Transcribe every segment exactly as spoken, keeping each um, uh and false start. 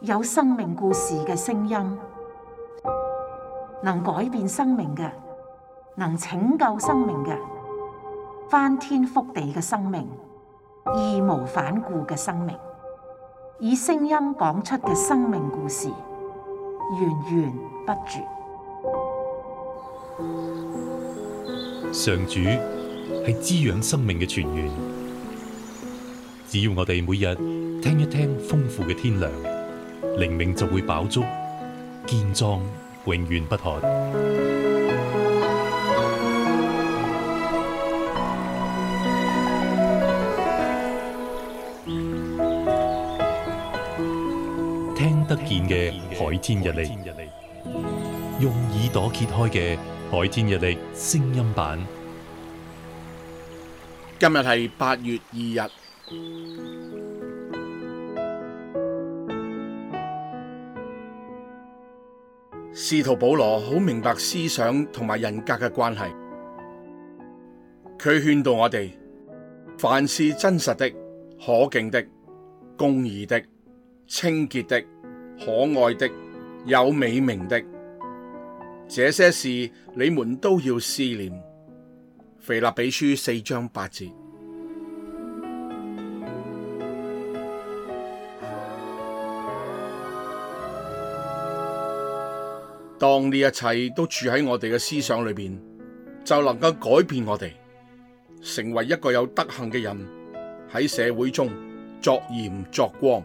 有生命故事嘅聲音，能改變生命嘅，能拯救生命嘅，翻天覆地嘅生命，義無反顧嘅生命，以聲音講出嘅生命故事，源源不絕。 上主係滋養生命嘅泉源，只要我哋每日聽一聽豐富嘅天糧，靈命就會飽足、健壯、永遠不渴。聽得見嘅海天日曆，用耳朵揭開嘅海天日曆聲音版。 今日係八月二日。使徒保羅好明白思想同埋人格嘅關係，佢勸導我哋，凡是真實的、可敬的、公義的、清潔的、可愛的、有美名的，這些事你們都要思念。腓立比書四章八節。當呢一切都住喺我哋嘅思想裏邊，就能夠改變我哋，成為一個有德行嘅人，喺社會中作鹽作光。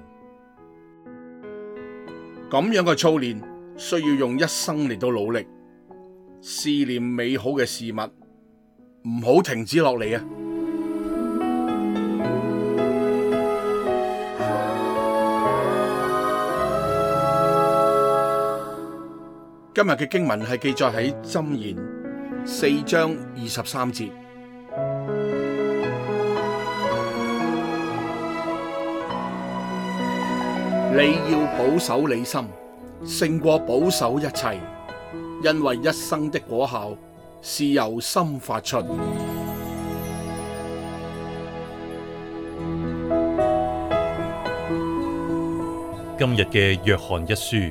咁樣嘅操練需要用一生嚟到努力，思念美好嘅事物，唔好停止落嚟啊！今日嘅經文係記載喺箴言四章二十三節。你要保守你心，勝過保守一切，因為一生的果效是由心發出。 今日嘅約翰一書，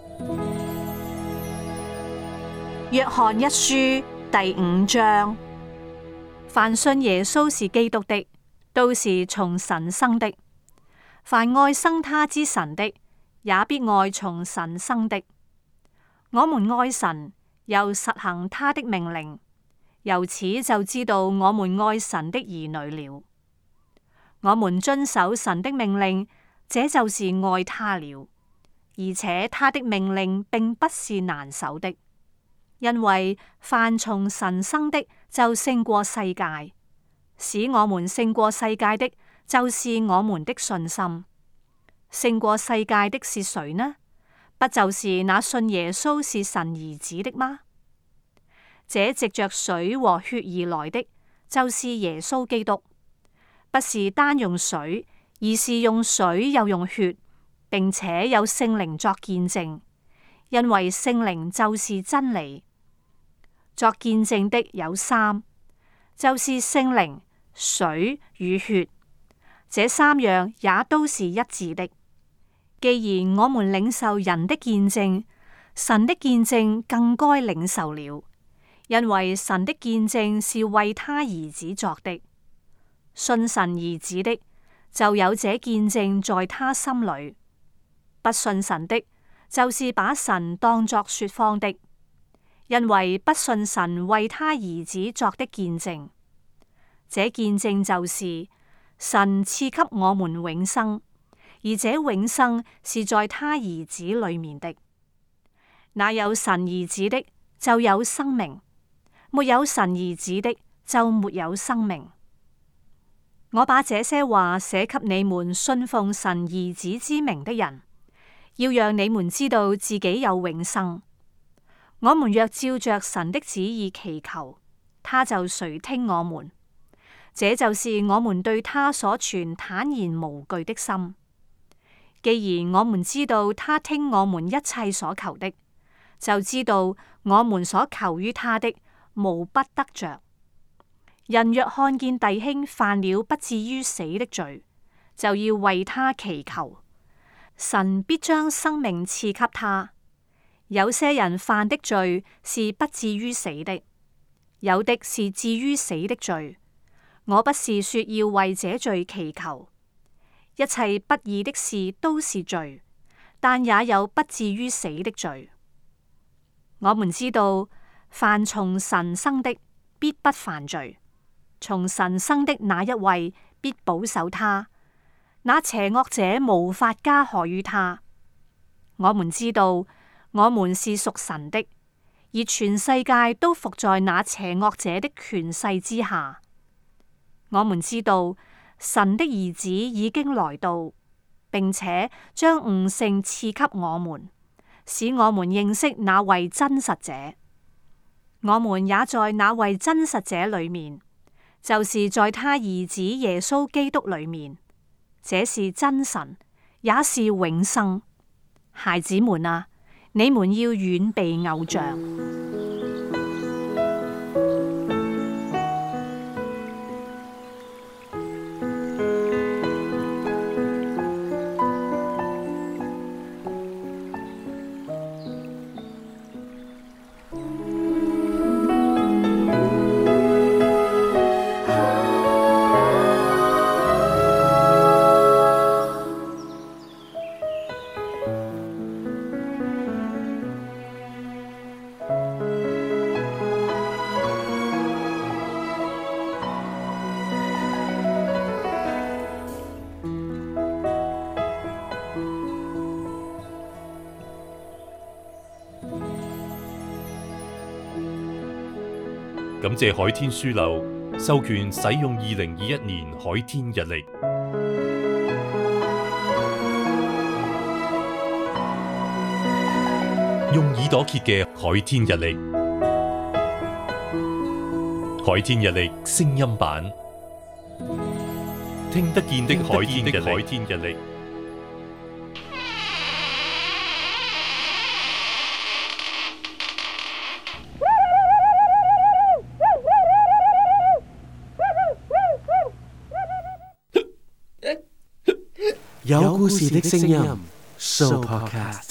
約翰一書第五章：凡信耶穌是基督的，都是從神生的；凡愛生他之神的，也必愛從神生的。我們愛神，又實行他的命令，由此就知道我們愛神的兒女了。我們遵守神的命令，這就是愛他了。而且他的命令並不是難守的，因為凡從神生的就勝過世界。使我們勝過世界的，就是我們的信心。勝過世界的是誰呢？不就是那信耶穌是神兒子的嗎？這藉着水和血而來的，就是耶穌基督。不是單用水，而是用水又用血，並且有聖靈作見證，因為聖靈就是真理。作見證的有三，就是聖靈、水與血，這三樣也都是一致的。既然我們領受人的見證，神的見證更該領受了，因為神的見證是為他兒子作的。信神兒子的，就有這見證在他心裏；不信神的，就是把神當作說謊的，因為不信神為他兒子作的見證。這見證就是神賜給我們永生，而這永生是在他兒子裏面的。那有神兒子的，就有生命；沒有神兒子的，就沒有生命。我把這些話寫給你們信奉神兒子之名的人，要讓你們知道自己有永生。我們若照着神的旨意祈求，他就垂聽我們。這就是我們對他所存坦然無懼的心。既然我們知道他聽我們一切所求的，就知道我們所求於他的，無不得着。人若看見弟兄犯了不至於死的罪，就要為他祈求。 神必將生命賜給他。有些人犯的罪是不至於死的，有的是至於死的罪。我不是說要為這罪祈求。一切不義的事都是罪，但也有不至於死的罪。我們知道，凡從神生的，必不犯罪；從神生的那一位，必保守他。那邪惡者無法加害於他。我們知道，我們是屬神的，而全世界都服在那邪惡者的權勢之下。我們知道，神的兒子已經來到，並且將悟性賜給我們，使我們認識那位真實者。我們也在那位真實者裏面，就是在他兒子耶穌基督裏面。這是真神，也是永生。孩子們啊，你們要遠避偶像。 感謝海天書樓授權使用二零二一年海天日曆，用耳朵揭嘅海天日曆，海天日曆聲音版，聽得見的海天日曆。 有故事的聲音 Show Podcast。